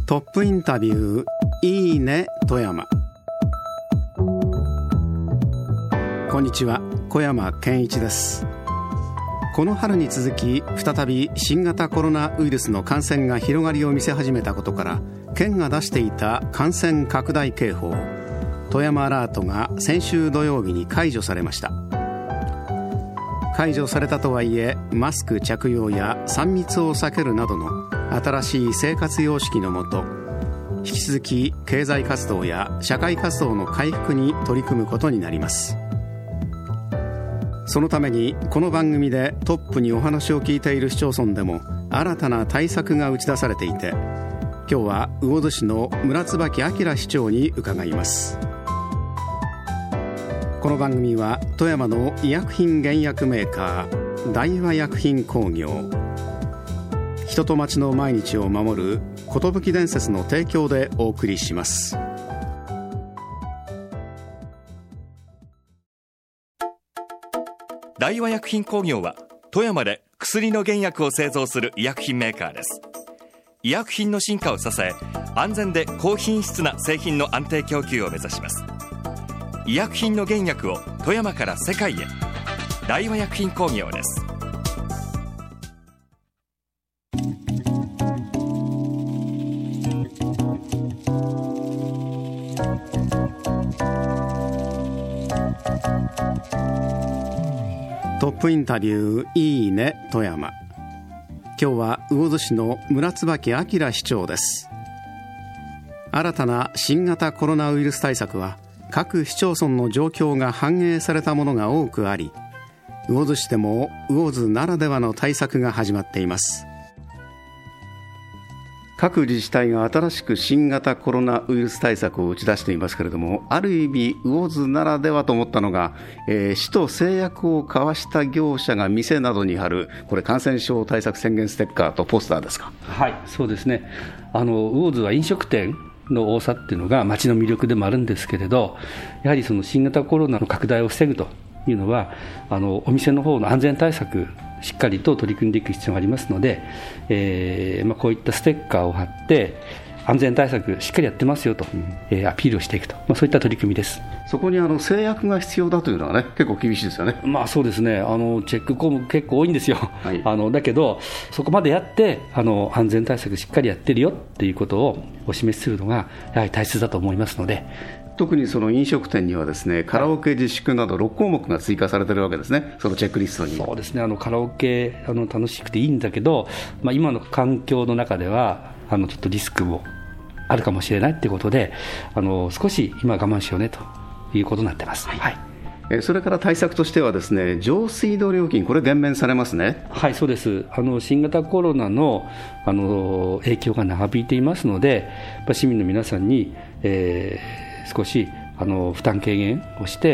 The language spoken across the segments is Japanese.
トップインタビューいいね富山。こんにちは、小山健一です。この春に続き再び新型コロナウイルスの感染が広がりを見せ始めたことから、県が出していた感染拡大警報富山アラートが先週土曜日に解除されました。解除されたとはいえ、マスク着用や3密を避けるなどの新しい生活様式のもと、引き続き経済活動や社会活動の回復に取り組むことになります。そのためにこの番組でトップにお話を聞いている市町村でも新たな対策が打ち出されていて、今日は魚津市の村椿明市長に伺います。この番組は富山の医薬品原薬メーカー大和薬品工業、人と町の毎日を守る寿伝説の提供でお送りします。 大和薬品工業は富山で薬の原薬を製造する医薬品メーカーです。医薬品の進化を支え、安全で高品質な製品の安定供給を目指します。医薬品の原薬を富山から世界へ。大和薬品工業です。 トップインタビューいいね富山。今日は魚津市の村椿明市長です。新たな新型コロナウイルス対策は各市町村の状況が反映されたものが多くあり、魚津市でも魚津ならではの対策が始まっています。各自治体が新しく新型コロナウイルス対策を打ち出していますけれども、ある意味魚津ならではと思ったのが、市と誓約を交わした業者が店などに貼る、これ感染症対策宣言ステッカーとポスターですか。 はい、そうですね。魚津は飲食店の多さっていうのが町の魅力でもあるんですけれど、やはりその新型コロナの拡大を防ぐというのは、お店の方の安全対策しっかりと取り組んでいく必要がありますので、こういったステッカーを貼って安全対策しっかりやってますよと、アピールをしていくと、そういった取り組みです。 そこに誓約が必要だというのはね、結構厳しいですよね。 そうですね。チェック項目結構多いんですよ、はい、だけどそこまでやって安全対策しっかりやってるよっていうことをお示しするのがやはり大切だと思いますので、 特にその飲食店にはですね、カラオケ自粛など6項目が追加されているわけですね、そのチェックリストに。 そうですね。カラオケ楽しくていいんだけど、今の環境の中ではちょっとリスクもあるかもしれないということで、少し今我慢しようねということになっています、はい。 それから対策としてはですね、上水道料金、これ減免されますね。 はい、そうです。新型コロナの、影響が長引いていますので、市民の皆さんに、少し負担軽減をして、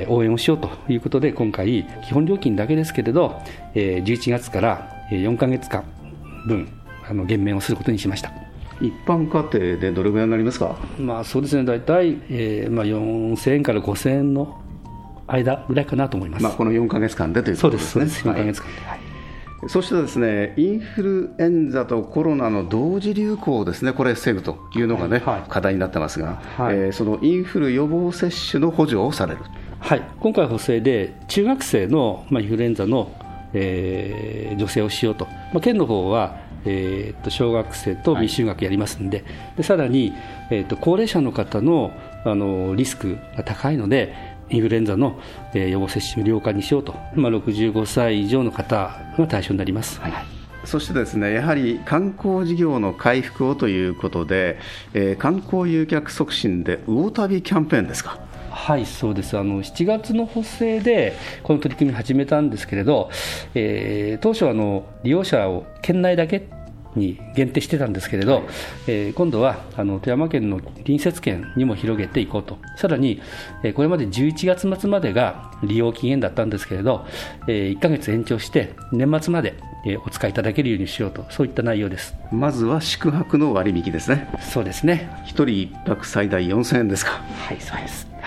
応援をしようということで、今回基本料金だけですけれど、11月から4ヶ月間分減免をすることにしました。 一般家庭でどれぐらいになりますか。 そうですね、大体、4000円から5000円の間ぐらいかなと思います。 この4ヶ月間でということですね。 そうです、4ヶ月間で、はい。 そしてですね、インフルエンザとコロナの同時流行をですね、これ防ぐというのがね、はい、課題になってますが、はい、そのインフル予防接種の補助をされる。 はい、今回補正で中学生の、インフルエンザの、助成をしようと、県の方は小学生と未就学やりますので、さらに、高齢者の方の、リスクが高いので、インフルエンザの、予防接種無料化にしようと、65歳以上の方が対象になります、はい。 そしてですね、やはり観光事業の回復をということで、観光誘客促進で魚旅キャンペーンですか。 はい、そうです。7月の補正でこの取り組みを始めたんですけれど、当初利用者を県内だけに限定してたんですけれど、今度は富山県の隣接県にも広げていこうと。さらに、これまで11月末までが利用期限だったんですけれど、1ヶ月延長して年末までお使いいただけるようにしようと、そういった内容です。 まずは宿泊の割引ですね。 そうですね。 1人1泊最大4000円ですか。 はい、そうです。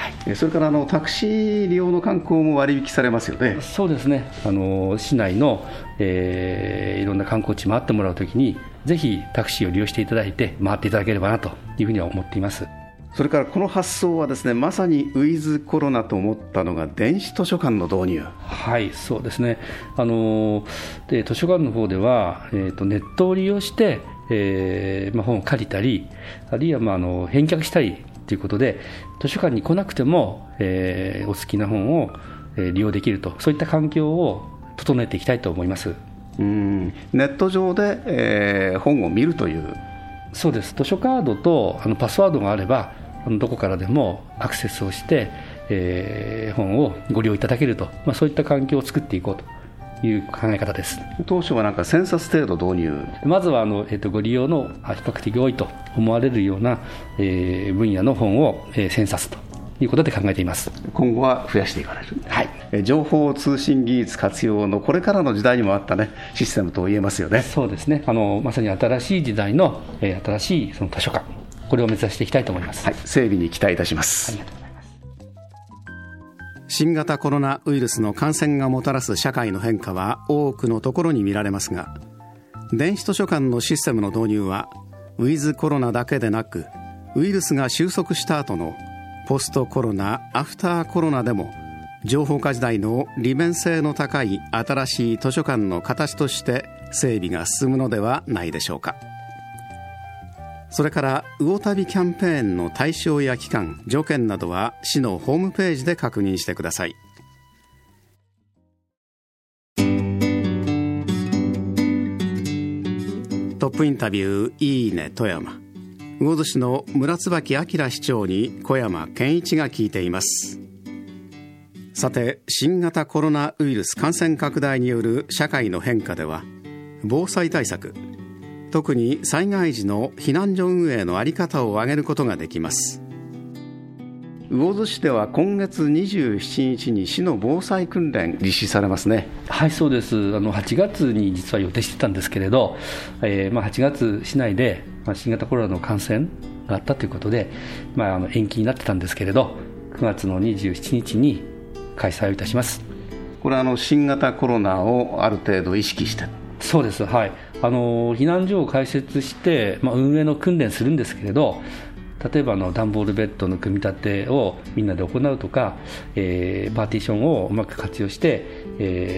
それからタクシー利用の観光も割引されますよね。 そうですね、市内の、いろんな観光地回ってもらうときにぜひタクシーを利用していただいて回っていただければなというふうには思っています。 それからこの発想はですね、まさにウィズコロナと思ったのが電子図書館の導入。 はい、そうですね。で図書館の方では、ネットを利用して、本を借りたり、あるいは、返却したりということで、図書館に来なくても、お好きな本を、利用できると、そういった環境を整えていきたいと思います。 ネット上で、本を見るという。 そうです。図書カードとパスワードがあればどこからでもアクセスをして、本をご利用いただけると、そういった環境を作っていこうという考え方です。 当初はなんか1000冊程度導入、 まずはご利用の比較的多いと思われるような、分野の本を、1000冊ということで考えています。 今後は増やしていかれる。 はい、 情報通信技術活用のこれからの時代にもあったね、システムと言えますよね。 そうですね。まさに新しい時代の、新しいその図書館、これを目指していきたいと思います。 はい、整備に期待いたします。 ありがとうございます。 新型コロナウイルスの感染がもたらす社会の変化は多くのところに見られますが、電子図書館のシステムの導入はウィズコロナだけでなく、ウイルスが収束した後のポストコロナ、アフターコロナでも情報化時代の利便性の高い新しい図書館の形として整備が進むのではないでしょうか。それから魚旅キャンペーンの対象や期間、条件などは市のホームページで確認してください。トップインタビューいいね富山。魚津市の村椿明市長に小山健一が聞いています。さて、新型コロナウイルス感染拡大による社会の変化では、防災対策、特に災害時の避難所運営の在り方を挙げることができます。魚津市では今月27日に市の防災訓練実施されますね。 はい、そうです。8月に実は予定してたんですけれど、8月市内で新型コロナの感染があったということで、延期になってたんですけれど、9月の27日に開催をいたします。 これは新型コロナをある程度意識して。 そうです。はい、避難所を開設して、運営の訓練するんですけれど、例えば段ボールベッドの組み立てをみんなで行うとか、パーティションをうまく活用して、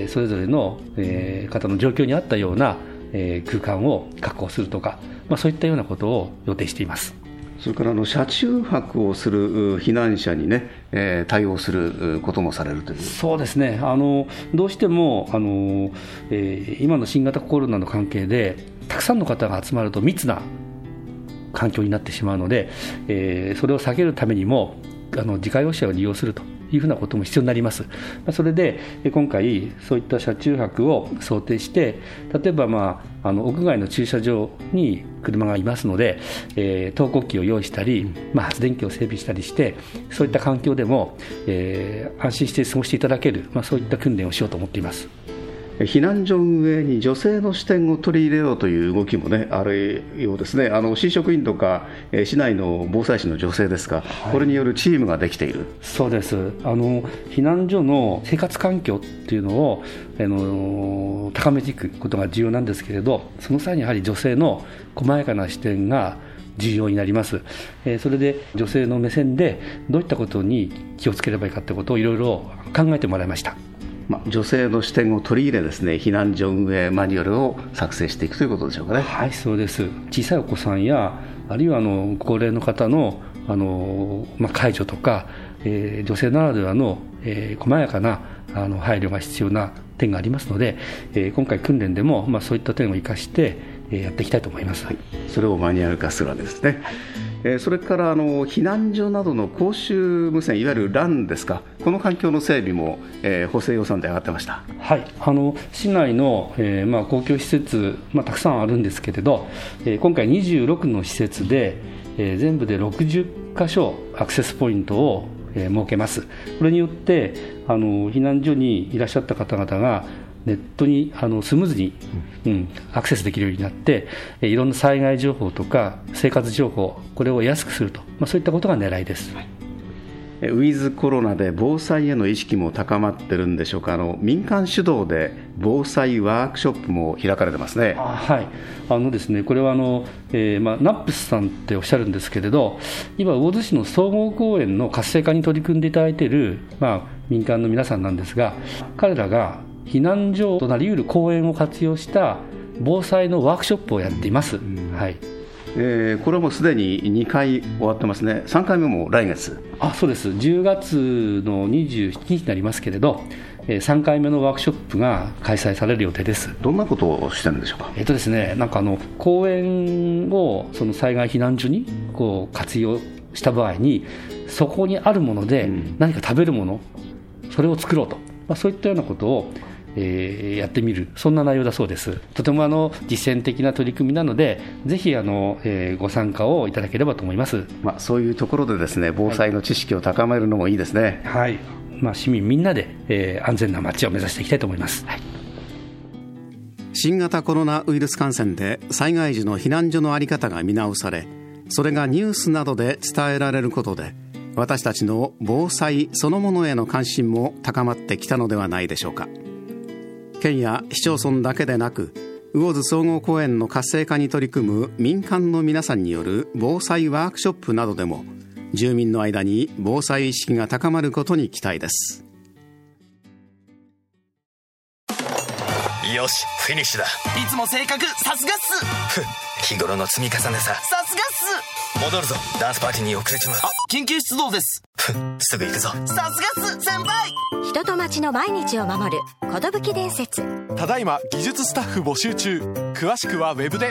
それぞれの、方の状況に合ったような、空間を確保するとか、そういったようなことを予定しています。 それから車中泊をする避難者にね、対応することもされるという。 そうですね。どうしても今の新型コロナの関係でたくさんの方が集まると密な環境になってしまうので、それを避けるためにも自家用車を利用するというふうなことも必要になります。それで今回そういった車中泊を想定して、例えば、屋外の駐車場に車がいますので、投光器を用意したり、発電機を整備したりして、そういった環境でも、安心して過ごしていただける、そういった訓練をしようと思っています。 避難所運営に女性の視点を取り入れようという動きもね、あるようですね。市職員とか市内の防災士の女性ですが、これによるチームができている。 そうです。避難所の生活環境っていうのを高めていくことが重要なんですけれど、その際にやはり女性の細やかな視点が重要になります。それで女性の目線でどういったことに気をつければいいかということをいろいろ考えてもらいました。 女性の視点を取り入れですね、避難所運営マニュアルを作成していくということでしょうかね。 はい、そうです。小さいお子さんや、あるいは高齢の方の介助とか、女性ならではの、細やかな配慮が必要な点がありますので、今回訓練でも、そういった点を生かしてやっていきたいと思います。はい、 それをマニュアル化するわけですね。それから避難所などの公衆無線、いわゆる LAN ですか、この環境の整備も、補正予算で上がってました。はい、 市内の、公共施設、たくさんあるんですけれど、今回26の施設で、全部で60箇所アクセスポイントを、設けます。これによって避難所にいらっしゃった方々がネットにスムーズに、アクセスできるようになって、いろんな災害情報とか生活情報、これを安くすると、そういったことが狙いです。 ウィズコロナで防災への意識も高まってるんでしょうか。民間主導で防災ワークショップも開かれてますね。 はい、ですね、これはナップスさんっておっしゃるんですけれど、今魚津市の総合公園の活性化に取り組んでいただいている、民間の皆さんなんですが、彼らが避難所となり得る公園を活用した防災のワークショップをやっています。はい、 これはもうすでに2回終わってますね。3回目も来月。 そうです。10月の27日になりますけれど、3回目のワークショップが開催される予定です。 どんなことをしてるんでしょうか。 ですね、公園をその災害避難所に活用した場合に、そこにあるもので何か食べるもの、それを作ろうと、そういったようなことをやってみる、そんな内容だそうです。とても実践的な取り組みなので、ぜひご参加をいただければと思います。 そういうところでですね、防災の知識を高めるのもいいですね。 はい、市民みんなで、安全な街を目指していきたいと思います。はい、 新型コロナウイルス感染で災害時の避難所の在り方が見直され、それがニュースなどで伝えられることで、私たちの防災そのものへの関心も高まってきたのではないでしょうか。県や市町村だけでなく、魚津総合公園の活性化に取り組む民間の皆さんによる防災ワークショップなどでも、住民の間に防災意識が高まることに期待です。 よし、フィニッシュだ。 いつも正確、さすがっす。 日頃の積み重ねさ。 さすがっす。 戻るぞ、ダンスパーティーに遅れちまう。 緊急出動です。 すぐ行くぞ。 さすがっす、先輩。 人と町の毎日を守る寿伝説。 ただいま技術スタッフ募集中。詳しくはウェブで。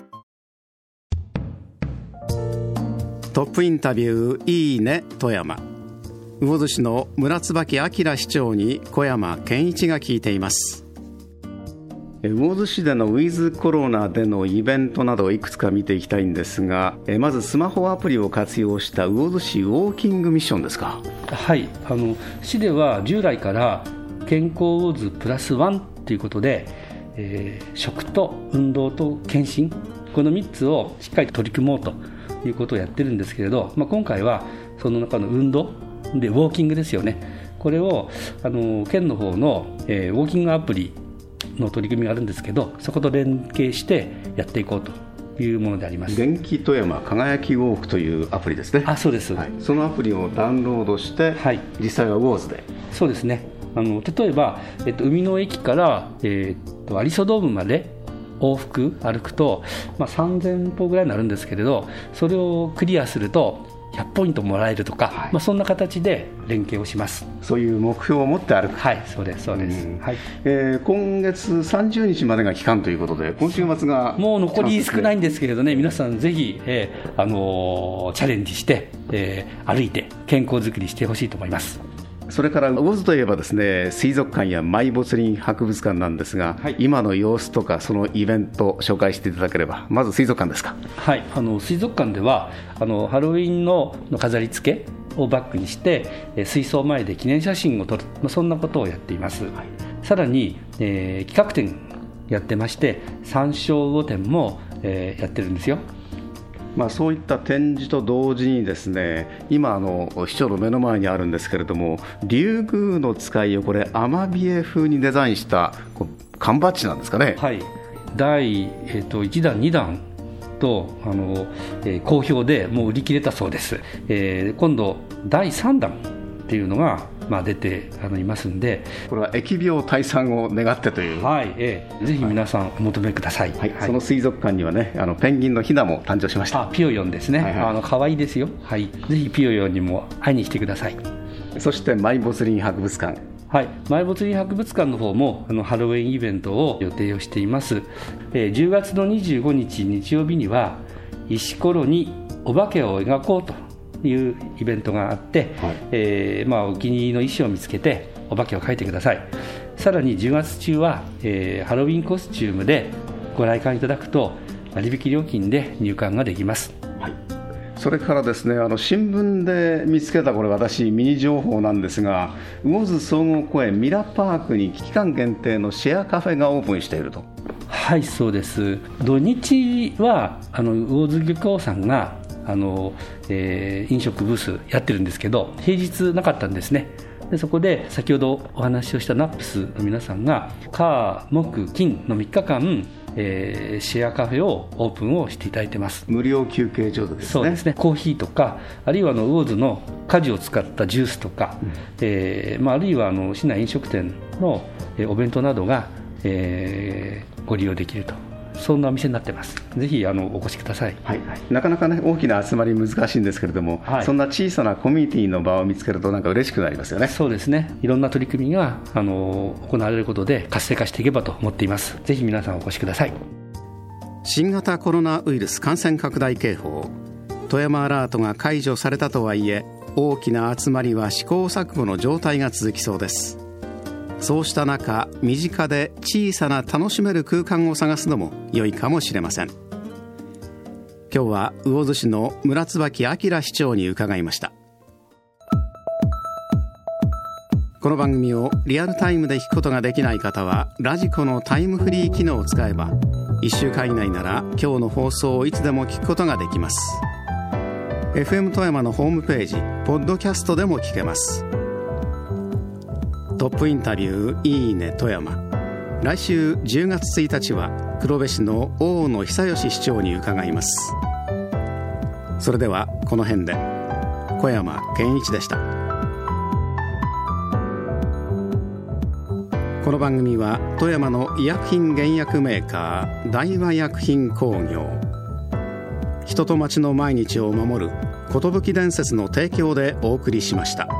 トップインタビューいいね富山。魚津市の村椿明市長に小山健一が聞いています。魚津市でのウィズコロナでのイベントなどをいくつか見ていきたいんですが、まずスマホアプリを活用した魚津市ウォーキングミッションですか。 はい、市では従来から健康魚津プラスワンということで、食と運動と検診、この3つをしっかり取り組もうということをやってるんですけれど、今回はその中の運動でウォーキングですよね。これを県の方の、ウォーキングアプリの取り組みがあるんですけど、そこと連携してやっていこうというものであります。 元気富山輝きウォークというアプリですね。 そうです、はい、 そのアプリをダウンロードして、はい、実際は魚津で。 そうですね。例えば、海の駅から、有磯ドームまで往復歩くと、3000歩ぐらいになるんですけれど、それをクリアすると100ポイントもらえるとか、そんな形で連携をします。 そういう目標を持って歩く。 はい、そうですそうです、はい。 今月30日までが期間ということで、今週末がもう残り少ないんですけれどね、皆さんぜひ、チャレンジして、歩いて健康づくりしてほしいと思います。 それから魚津といえばですね、水族館や埋没林博物館なんですが、今の様子とかそのイベント紹介していただければ。まず水族館ですか。 はい、水族館ではハロウィンの飾り付けをバックにして水槽前で記念写真を撮る、そんなことをやっています。さらに、企画展やってまして、山椒魚展も、やってるんですよ。 そういった展示と同時にですね、今市長の目の前にあるんですけれども、竜宮の使いをこれアマビエ風にデザインした缶バッジなんですかね。 はい、第、1弾2弾と好評でもう売り切れたそうです。今度第3弾っていうのが出ていますんで、 これは疫病退散を願ってという、 はい、ぜひ皆さんお求めください。 その水族館にはね、ペンギンのヒナも誕生しました。 ピヨヨンですね。可愛いですよ。はい、ぜひピヨヨンにも会いに来てください。 そして埋没林博物館。 はい、埋没林博物館の方もハロウィンイベントを予定をしています。10月の25日日曜日には石ころにお化けを描こうというイベントがあって、お気に入りの衣装を見つけてお化けを描いてください。さらに10月中は、ハロウィンコスチュームでご来館いただくと割引料金で入館ができます。 それからですね、新聞で見つけたこれ私ミニ情報なんですが、魚津総合公園ミラパークに期間限定のシェアカフェがオープンしていると。 はい、そうです。土日は魚津漁港さんが飲食ブースやってるんですけど、平日なかったんですね。でそこで先ほどお話をしたナップスの皆さんが火木金の3日間、シェアカフェをオープンをしていただいてます。 無料休憩所ですね。 そうですね。コーヒーとか、あるいは魚津の果樹を使ったジュースとか、あるいは市内飲食店のお弁当などが、ご利用できると、そんなお店になってます。ぜひお越しください。 なかなかね、大きな集まり難しいんですけれども、そんな小さなコミュニティの場を見つけるとなんか嬉しくなりますよね。 そうですね。いろんな取り組みが行われることで活性化していけばと思っています。ぜひ皆さんお越しください。 新型コロナウイルス感染拡大警報、富山アラートが解除されたとはいえ、大きな集まりは試行錯誤の状態が続きそうです。そうした中、身近で小さな楽しめる空間を探すのも良いかもしれません。今日は魚津市の村椿明市長に伺いました。この番組をリアルタイムで聞くことができない方は、ラジコのタイムフリー機能を使えば、1週間以内なら今日の放送をいつでも聞くことができます。 FM 富山のホームページ、ポッドキャストでも聞けます。トップインタビューいいね富山。来週10月1日は黒部市の大野久義市長に伺います。それではこの辺で。小山健一でした。この番組は富山の医薬品原薬メーカー大和薬品工業、人と町の毎日を守る寿伝説の提供でお送りしました。